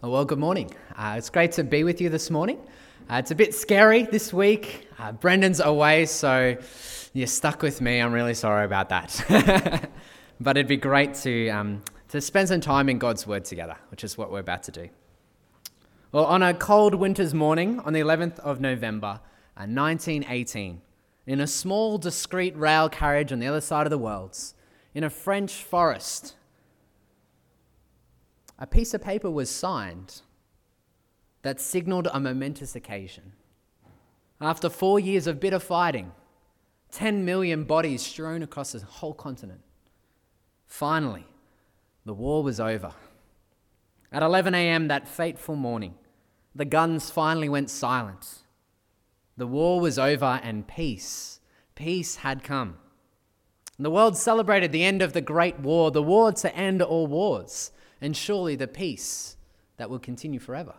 Well, good morning. It's great to be with you this morning. It's a bit scary this week. Brendan's away, so you're stuck with me. I'm really sorry about that. But it'd be great to spend some time in God's Word together, which is what we're about to do. Well, on a cold winter's morning, on the 11th of November, 1918, in a small, discreet rail carriage on the other side of the world, in a French forest, a piece of paper was signed that signalled a momentous occasion. After 4 years of bitter fighting, 10 million bodies strewn across the whole continent, finally, the war was over. At 11 a.m. that fateful morning, the guns finally went silent. The war was over and peace had come. And the world celebrated the end of the Great War, the war to end all wars, and surely the peace that will continue forever.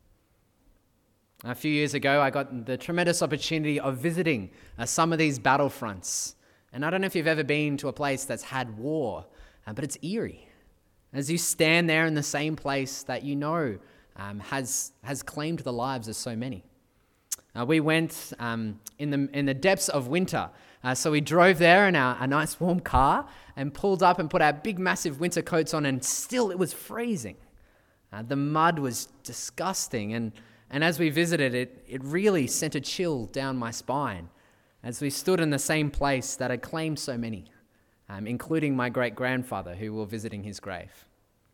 A few years ago, I got the tremendous opportunity of visiting some of these battlefronts. And I don't know if you've ever been to a place that's had war, but it's eerie. As you stand there in the same place that you know has claimed the lives of so many. We went in the depths of winter. So we drove there in a nice warm car and pulled up and put our big massive winter coats on, and still it was freezing. The mud was disgusting, and as we visited it really sent a chill down my spine as we stood in the same place that had claimed so many, including my great-grandfather who we were visiting his grave.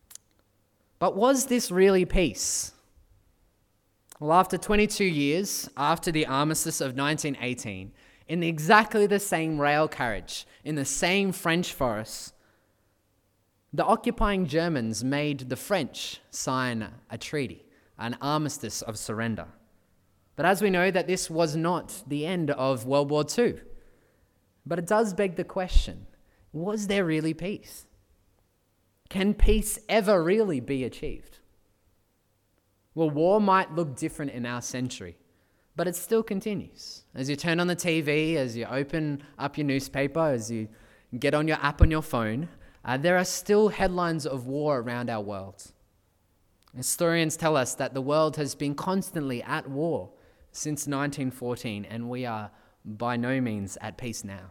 But was this really peace? Well, after 22 years, after the armistice of 1918, in exactly the same rail carriage, in the same French forest, the occupying Germans made the French sign a treaty, an armistice of surrender. But as we know, that this was not the end of World War II. But it does beg the question, was there really peace? Can peace ever really be achieved? Well, war might look different in our century, but it still continues. As you turn on the TV, as you open up your newspaper, as you get on your app on your phone, there are still headlines of war around our world. Historians tell us that the world has been constantly at war since 1914, and we are by no means at peace now.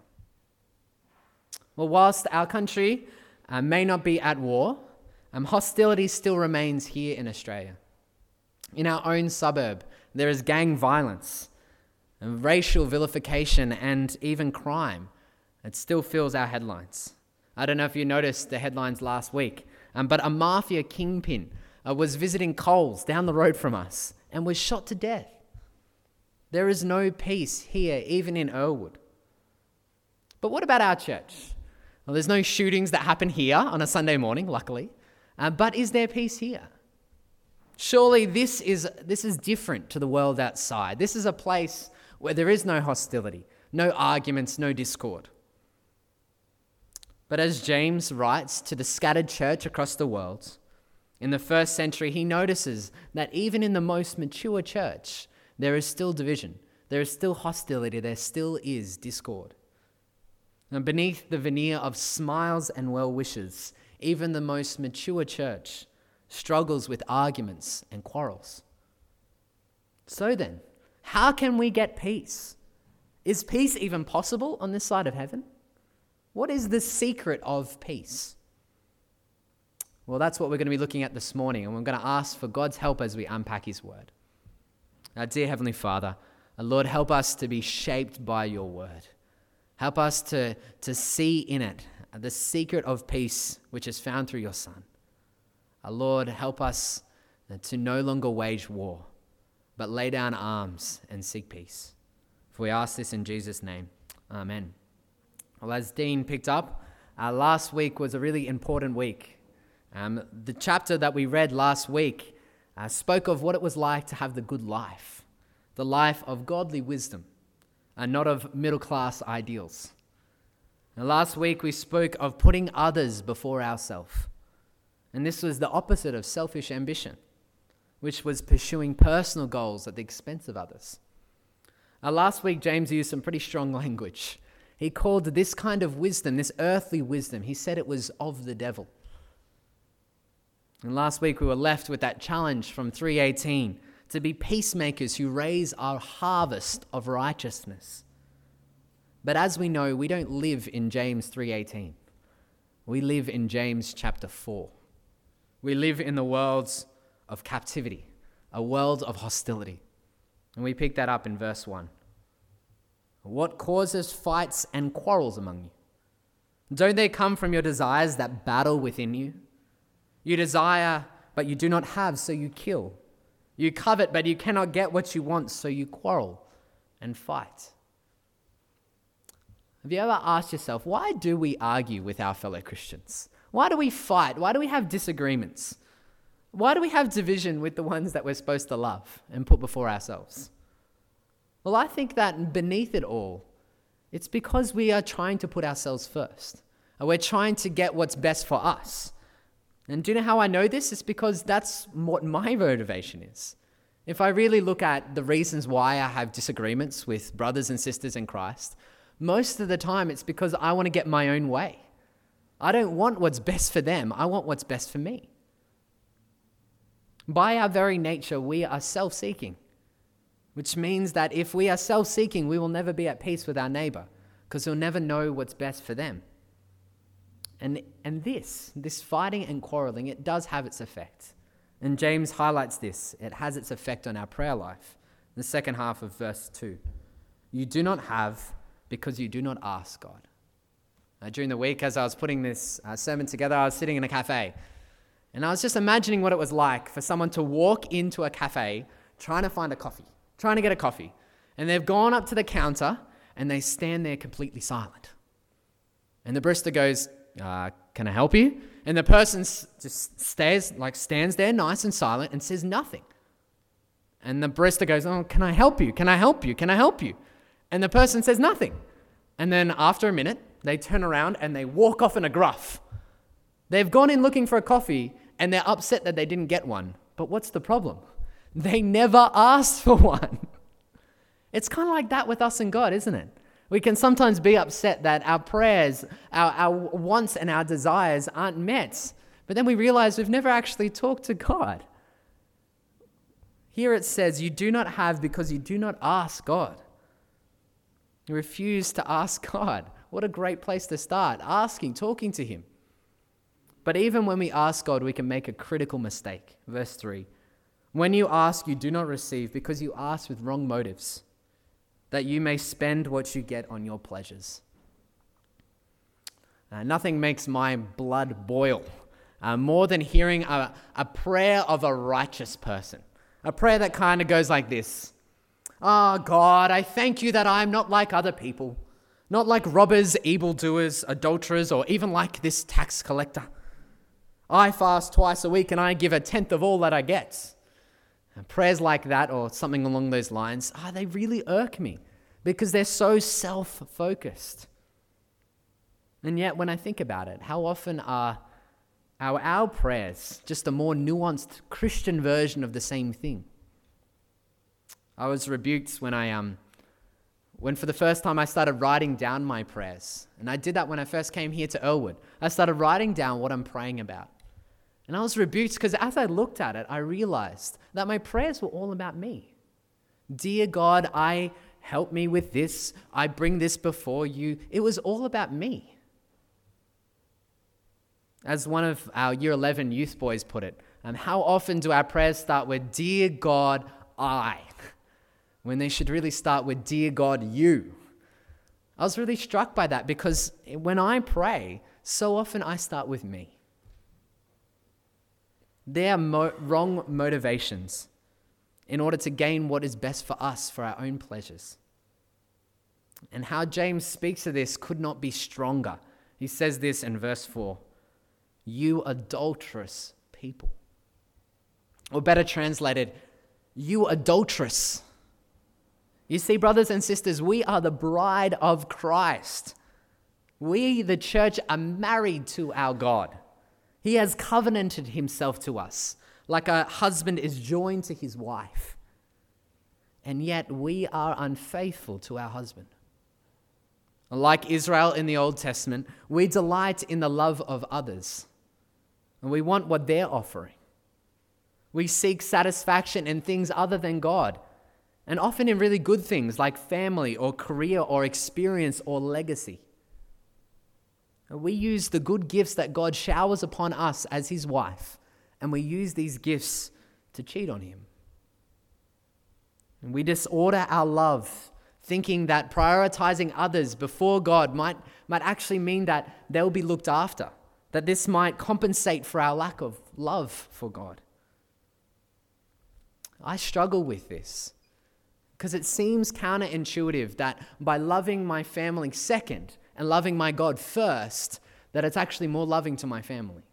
Well, whilst our country may not be at war, hostility still remains here in Australia. In our own suburb, there is gang violence, racial vilification, and even crime. It still fills our headlines. I don't know if you noticed the headlines last week, but a mafia kingpin was visiting Coles down the road from us and was shot to death. There is no peace here, even in Earlwood. But what about our church? Well, there's no shootings that happen here on a Sunday morning, luckily. But is there peace here? Surely this is different to the world outside. This is a place where there is no hostility, no arguments, no discord. But as James writes to the scattered church across the world, in the first century, he notices that even in the most mature church, there is still division, there is still hostility, there still is discord. And beneath the veneer of smiles and well wishes, even the most mature church struggles with arguments and quarrels. So then, how can we get peace? Is peace even possible on this side of heaven? What is the secret of peace? Well, that's what we're going to be looking at this morning, and we're going to ask for God's help as we unpack His Word. Our dear Heavenly Father, Lord, help us to be shaped by Your Word. Help us to see in it the secret of peace which is found through Your Son. Lord, help us to no longer wage war, but lay down arms and seek peace. For we ask this in Jesus' name. Amen. Well, as Dean picked up, last week was a really important week. The chapter that we read last week spoke of what it was like to have the good life, the life of godly wisdom, and not of middle-class ideals. And last week we spoke of putting others before ourselves. And this was the opposite of selfish ambition, which was pursuing personal goals at the expense of others. Last week, James used some pretty strong language. He called this kind of wisdom, this earthly wisdom, he said it was of the devil. And last week we were left with that challenge from 3:18 to be peacemakers who raise our harvest of righteousness. But as we know, we don't live in James 3:18. We live in James chapter 4. We live in the worlds of captivity, a world of hostility. And we pick that up in verse 1. What causes fights and quarrels among you? Don't they come from your desires that battle within you? You desire, but you do not have, so you kill. You covet, but you cannot get what you want, so you quarrel and fight. Have you ever asked yourself, why do we argue with our fellow Christians? Why do we fight? Why do we have disagreements? Why do we have division with the ones that we're supposed to love and put before ourselves? Well, I think that beneath it all, it's because we are trying to put ourselves first. And we're trying to get what's best for us. And do you know how I know this? It's because that's what my motivation is. If I really look at the reasons why I have disagreements with brothers and sisters in Christ, most of the time it's because I want to get my own way. I don't want what's best for them. I want what's best for me. By our very nature, we are self-seeking, which means that if we are self-seeking, we will never be at peace with our neighbor because we'll never know what's best for them. And this fighting and quarreling, it does have its effect. And James highlights this. It has its effect on our prayer life. The second half of verse 2. You do not have because you do not ask God. During the week, as I was putting this sermon together, I was sitting in a cafe. And I was just imagining what it was like for someone to walk into a cafe trying to find a coffee, trying to get a coffee. And they've gone up to the counter and they stand there completely silent. And the barista goes, can I help you? And the person just stands there nice and silent and says nothing. And the barista goes, oh, can I help you? Can I help you? Can I help you? And the person says nothing. And then after a minute, they turn around and they walk off in a gruff. They've gone in looking for a coffee and they're upset that they didn't get one. But what's the problem? They never asked for one. It's kind of like that with us and God, isn't it? We can sometimes be upset that our prayers, our wants and our desires aren't met. But then we realize we've never actually talked to God. Here it says, you do not have because you do not ask God. You refuse to ask God. What a great place to start, asking, talking to Him. But even when we ask God, we can make a critical mistake. Verse 3, when you ask, you do not receive because you ask with wrong motives, that you may spend what you get on your pleasures. Nothing makes my blood boil more than hearing a prayer of a righteous person. A prayer that kind of goes like this. Oh God, I thank you that I'm not like other people, not like robbers, evildoers, adulterers, or even like this tax collector. I fast twice a week and I give 1/10 of all that I get. And prayers like that or something along those lines, they really irk me because they're so self-focused. And yet when I think about it, how often are our prayers just a more nuanced Christian version of the same thing? I was rebuked when for the first time I started writing down my prayers. And I did that when I first came here to Earlwood. I started writing down what I'm praying about. And I was rebuked because as I looked at it, I realized that my prayers were all about me. Dear God, help me with this. I bring this before you. It was all about me. As one of our Year 11 youth boys put it, how often do our prayers start with, Dear God, when they should really start with, Dear God, you? I was really struck by that because when I pray, so often I start with me. They are wrong motivations in order to gain what is best for us, for our own pleasures. And how James speaks of this could not be stronger. He says this in verse 4, you adulterous people. Or better translated, you adulteress. You see, brothers and sisters, we are the bride of Christ. We, the church, are married to our God. He has covenanted himself to us, like a husband is joined to his wife. And yet we are unfaithful to our husband. Like Israel in the Old Testament, we delight in the love of others. And we want what they're offering. We seek satisfaction in things other than God, and often in really good things like family or career or experience or legacy. We use the good gifts that God showers upon us as his wife, and we use these gifts to cheat on him. And we disorder our love, thinking that prioritizing others before God might actually mean that they'll be looked after, that this might compensate for our lack of love for God. I struggle with this because it seems counterintuitive that by loving my family second and loving my God first, that it's actually more loving to my family.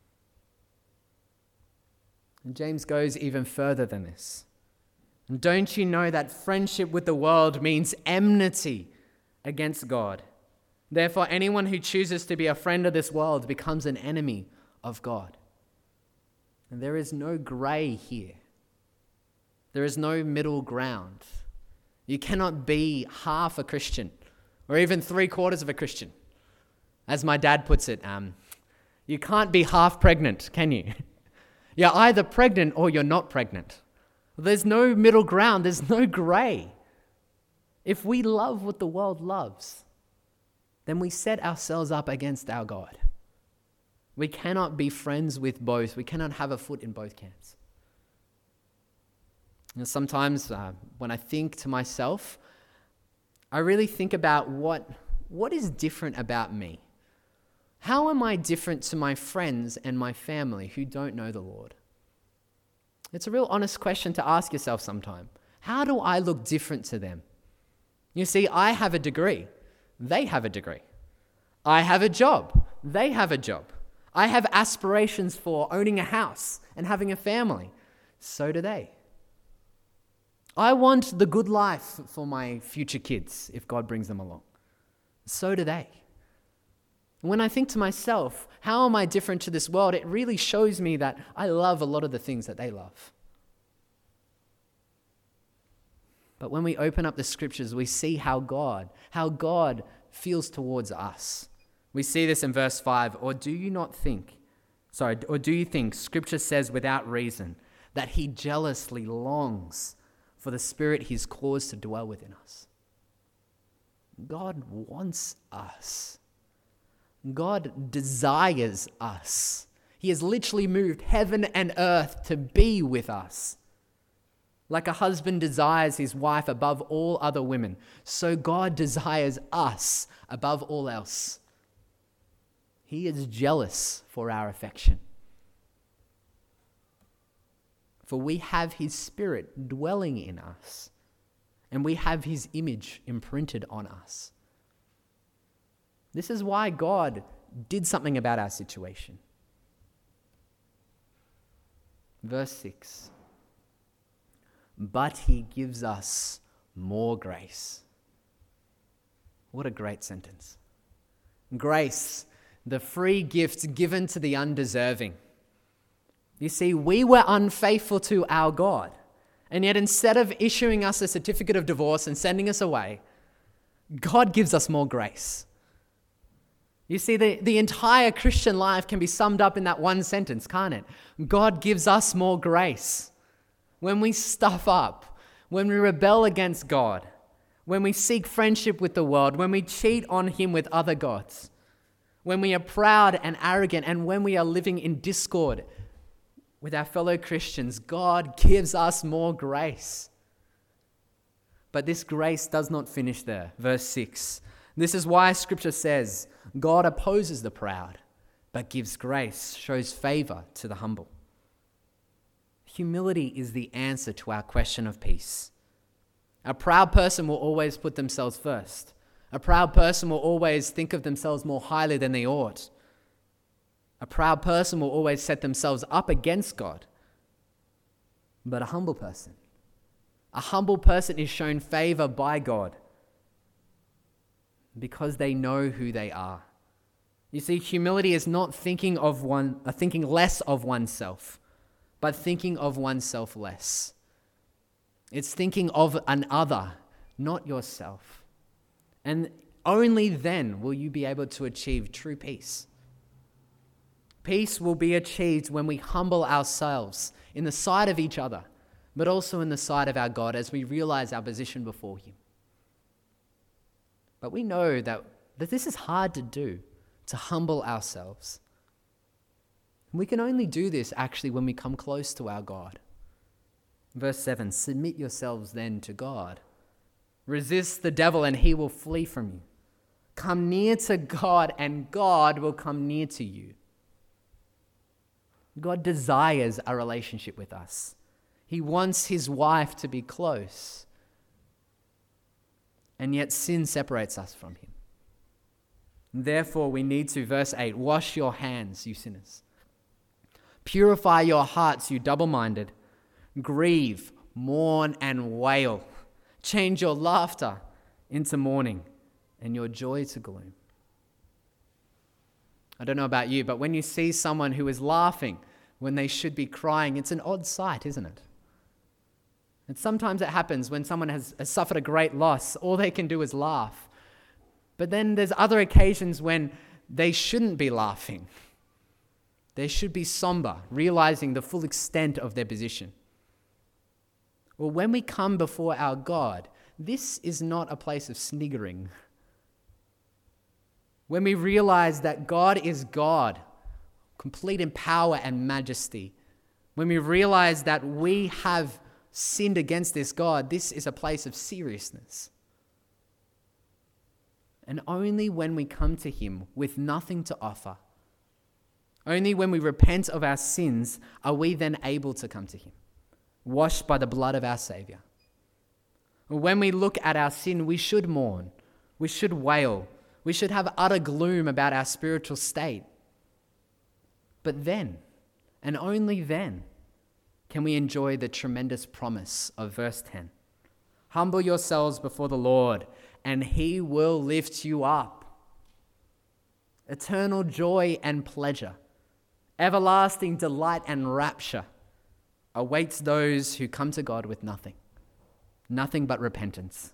And James goes even further than this. And don't you know that friendship with the world means enmity against God? Therefore, anyone who chooses to be a friend of this world becomes an enemy of God. And there is no grey here. There is no middle ground. You cannot be half a Christian or even 3/4 of a Christian. As my dad puts it, you can't be half pregnant, can you? You're either pregnant or you're not pregnant. There's no middle ground. There's no grey. If we love what the world loves, then we set ourselves up against our God. We cannot be friends with both. We cannot have a foot in both camps. And sometimes when I think to myself, I really think about what is different about me. How am I different to my friends and my family who don't know the Lord? It's a real honest question to ask yourself sometime. How do I look different to them? You see, I have a degree. They have a degree. I have a job. They have a job. I have aspirations for owning a house and having a family. So do they. I want the good life for my future kids if God brings them along. So do they. When I think to myself, how am I different to this world? It really shows me that I love a lot of the things that they love. But when we open up the scriptures, we see how God feels towards us. We see this in verse 5. Or do you think scripture says without reason that he jealously longs for the Spirit he's caused to dwell within us? God wants us. God desires us. He has literally moved heaven and earth to be with us. Like a husband desires his wife above all other women, so God desires us above all else. He is jealous for our affection. For we have his Spirit dwelling in us, and we have his image imprinted on us. This is why God did something about our situation. Verse 6. But he gives us more grace. What a great sentence. Grace, the free gift given to the undeserving. You see, we were unfaithful to our God, and yet instead of issuing us a certificate of divorce and sending us away, God gives us more grace. You see, the entire Christian life can be summed up in that one sentence, can't it? God gives us more grace. When we stuff up, when we rebel against God, when we seek friendship with the world, when we cheat on him with other gods, when we are proud and arrogant, and when we are living in discord with our fellow Christians, God gives us more grace. But this grace does not finish there. Verse 6. This is why Scripture says, God opposes the proud, but gives grace, shows favor to the humble. Humility is the answer to our question of peace. A proud person will always put themselves first. A proud person will always think of themselves more highly than they ought. A proud person will always set themselves up against God. But a humble person is shown favor by God because they know who they are. You see, humility is not thinking less of oneself, but thinking of oneself less. It's thinking of another, not yourself. And only then will you be able to achieve true peace. Peace will be achieved when we humble ourselves in the sight of each other, but also in the sight of our God as we realize our position before Him. But we know that this is hard to do, to humble ourselves. We can only do this actually when we come close to our God. Verse 7, submit yourselves then to God. Resist the devil and he will flee from you. Come near to God and God will come near to you. God desires a relationship with us. He wants his wife to be close. And yet sin separates us from him. Therefore we need to, verse 8, wash your hands, you sinners. Purify your hearts, you double-minded. Grieve, mourn, and wail. Change your laughter into mourning and your joy to gloom. I don't know about you, but when you see someone who is laughing when they should be crying, it's an odd sight, isn't it? And sometimes it happens when someone has suffered a great loss, all they can do is laugh. But then there's other occasions when they shouldn't be laughing. They should be somber, realizing the full extent of their position. Well, when we come before our God, this is not a place of sniggering. When we realize that God is God, complete in power and majesty, when we realize that we have sinned against this God, this is a place of seriousness. And only when we come to him with nothing to offer, only when we repent of our sins, are we then able to come to him, washed by the blood of our Savior. When we look at our sin, we should mourn, we should wail, we should have utter gloom about our spiritual state. But then, and only then, can we enjoy the tremendous promise of verse 10. Humble yourselves before the Lord, and he will lift you up. Eternal joy and pleasure, everlasting delight and rapture awaits those who come to God with nothing but repentance.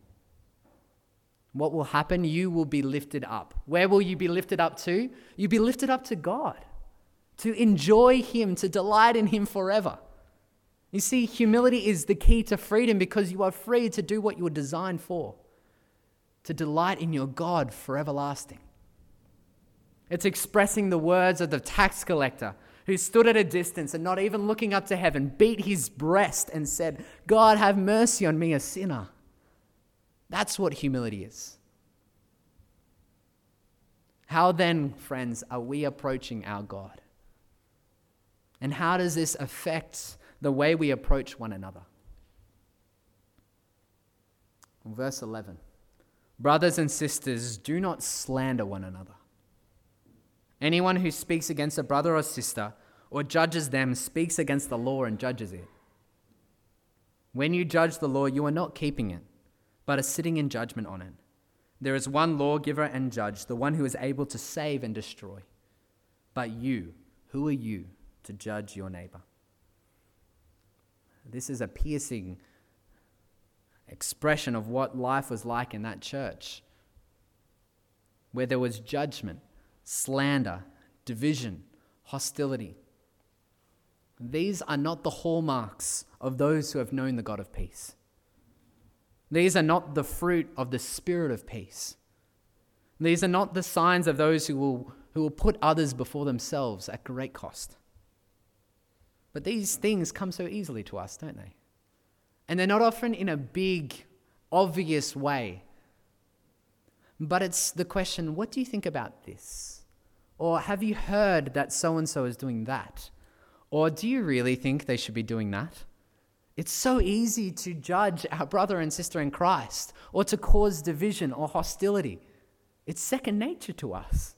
What will happen? You will be lifted up. Where will you be lifted up to? You'll be lifted up to God, to enjoy him, to delight in him forever. You see, humility is the key to freedom because you are free to do what you were designed for, to delight in your God for everlasting. It's expressing the words of the tax collector who stood at a distance and not even looking up to heaven, beat his breast and said, God, have mercy on me, a sinner. That's what humility is. How then, friends, are we approaching our God? And how does this affect the way we approach one another? Verse 11. Brothers and sisters, do not slander one another. Anyone who speaks against a brother or sister or judges them speaks against the law and judges it. When you judge the law, you are not keeping it, but are sitting in judgment on it. There is one lawgiver and judge, the one who is able to save and destroy. But you, who are you to judge your neighbor? This is a piercing expression of what life was like in that church, where there was judgment, slander, division, hostility. These are not the hallmarks of those who have known the God of peace. These are not the fruit of the Spirit of peace. These are not the signs of those who will put others before themselves at great cost. But these things come so easily to us, don't they? And they're not often in a big, obvious way. But it's the question, what do you think about this? Or have you heard that so-and-so is doing that? Or do you really think they should be doing that? It's so easy to judge our brother and sister in Christ or to cause division or hostility. It's second nature to us.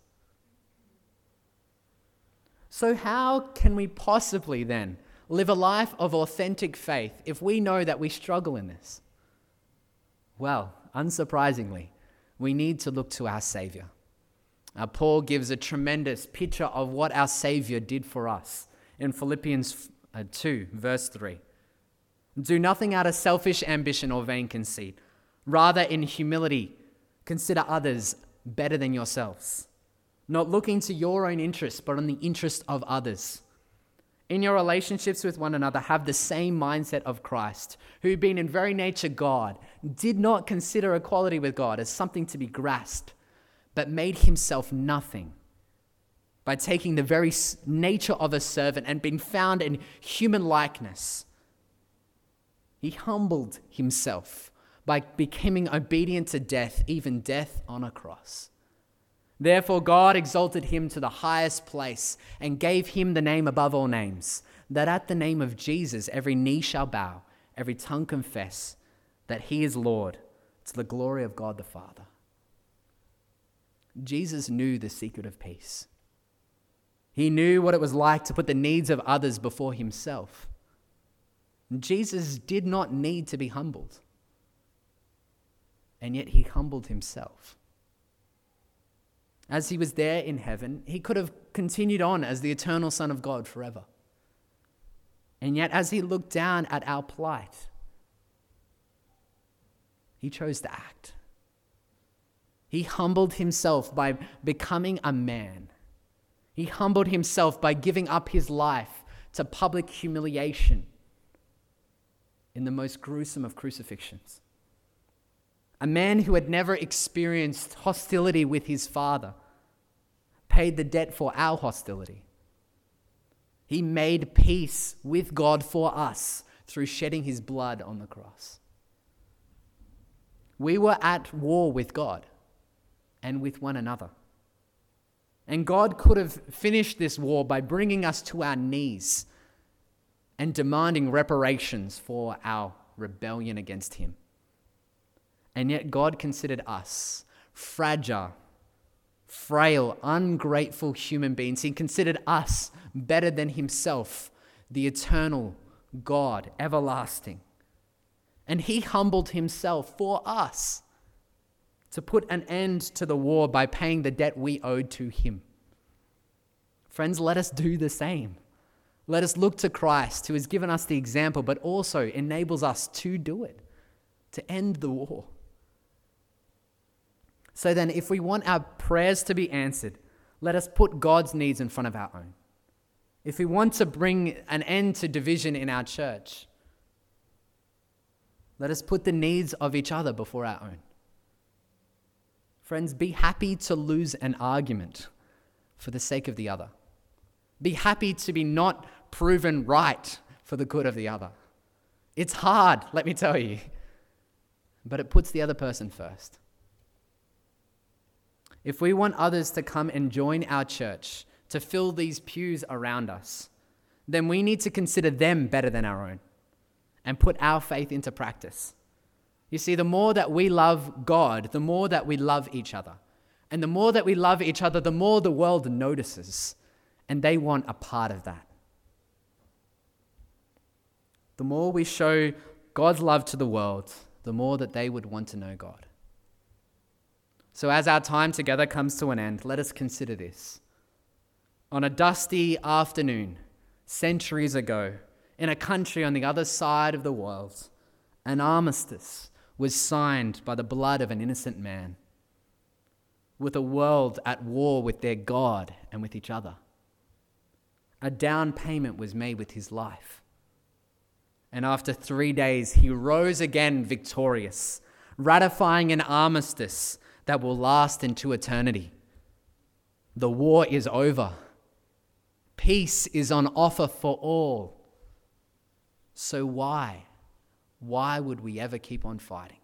So how can we possibly then live a life of authentic faith if we know that we struggle in this? Well, unsurprisingly, we need to look to our Savior. Paul gives a tremendous picture of what our Savior did for us in Philippians 2, verse 3. Do nothing out of selfish ambition or vain conceit. Rather, in humility, consider others better than yourselves. not looking to your own interests, but on the interest of others. In your relationships with one another, have the same mindset of Christ, who, being in very nature God, did not consider equality with God as something to be grasped, but made himself nothing by taking the very nature of a servant and being found in human likeness. He humbled himself by becoming obedient to death, even death on a cross. Therefore, God exalted him to the highest place and gave him the name above all names, that at the name of Jesus every knee shall bow, every tongue confess that he is Lord, to the glory of God the Father. Jesus knew the secret of peace. He knew what it was like to put the needs of others before himself. Jesus did not need to be humbled, and yet he humbled himself. As he was there in heaven, he could have continued on as the eternal Son of God forever. And yet, as he looked down at our plight, he chose to act. He humbled himself by becoming a man. He humbled himself by giving up his life to public humiliation in the most gruesome of crucifixions. A man who had never experienced hostility with his Father paid the debt for our hostility. He made peace with God for us through shedding his blood on the cross. We were at war with God and with one another. And God could have finished this war by bringing us to our knees and demanding reparations for our rebellion against him. And yet God considered us fragile, frail, ungrateful human beings. He considered us better than himself, the eternal God, everlasting. And he humbled himself for us to put an end to the war by paying the debt we owed to him. Friends, let us do the same. Let us look to Christ, who has given us the example, but also enables us to do it, to end the war. So then, if we want our prayers to be answered, let us put God's needs in front of our own. If we want to bring an end to division in our church, let us put the needs of each other before our own. Friends, be happy to lose an argument for the sake of the other. Be happy to be not proven right for the good of the other. It's hard, let me tell you, but it puts the other person first. If we want others to come and join our church, to fill these pews around us, then we need to consider them better than our own and put our faith into practice. You see, the more that we love God, the more that we love each other. And the more that we love each other, the more the world notices, and they want a part of that. The more we show God's love to the world, the more that they would want to know God. So as our time together comes to an end, let us consider this. On a dusty afternoon, centuries ago, in a country on the other side of the world, an armistice was signed by the blood of an innocent man, with a world at war with their God and with each other. A down payment was made with his life. And after 3 days, he rose again victorious, ratifying an armistice that will last into eternity. The war is over. Peace is on offer for all. So why would we ever keep on fighting?